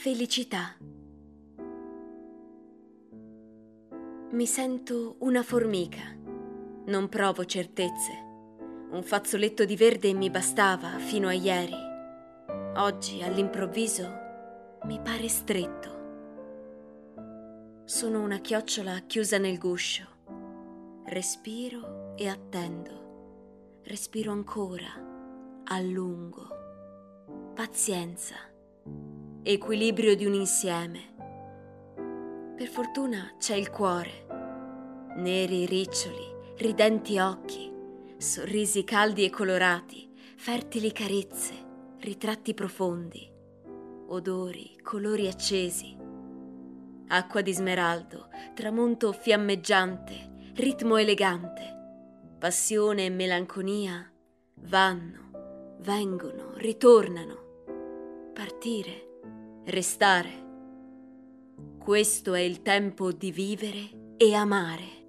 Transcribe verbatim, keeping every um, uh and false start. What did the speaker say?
Felicità. Mi sento una formica, non provo certezze. Un fazzoletto di verde mi bastava fino a ieri. Oggi, all'improvviso, mi pare stretto. Sono una chiocciola chiusa nel guscio. Respiro e attendo. Respiro ancora, a lungo. Pazienza. Equilibrio di un insieme. Per fortuna c'è il cuore. Neri riccioli, ridenti occhi, sorrisi caldi e colorati, fertili carezze, ritratti profondi, odori, colori accesi. Acqua di smeraldo, tramonto fiammeggiante, ritmo elegante, passione e melanconia vanno, vengono, ritornano. Partire, restare. Questo è il tempo di vivere e amare.